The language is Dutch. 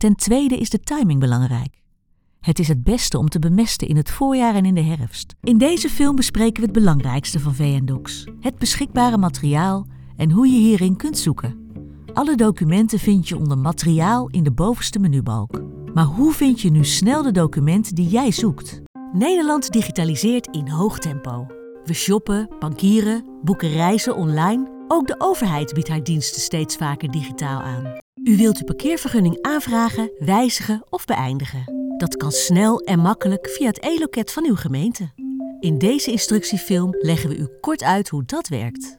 Ten tweede is de timing belangrijk. Het is het beste om te bemesten in het voorjaar en in de herfst. In deze film bespreken we het belangrijkste van VN-Docs. Het beschikbare materiaal en hoe je hierin kunt zoeken. Alle documenten vind je onder materiaal in de bovenste menubalk. Maar hoe vind je nu snel de documenten die jij zoekt? Nederland digitaliseert in hoog tempo. We shoppen, bankieren, boeken reizen online. Ook de overheid biedt haar diensten steeds vaker digitaal aan. U wilt uw parkeervergunning aanvragen, wijzigen of beëindigen. Dat kan snel en makkelijk via het e-loket van uw gemeente. In deze instructiefilm leggen we u kort uit hoe dat werkt.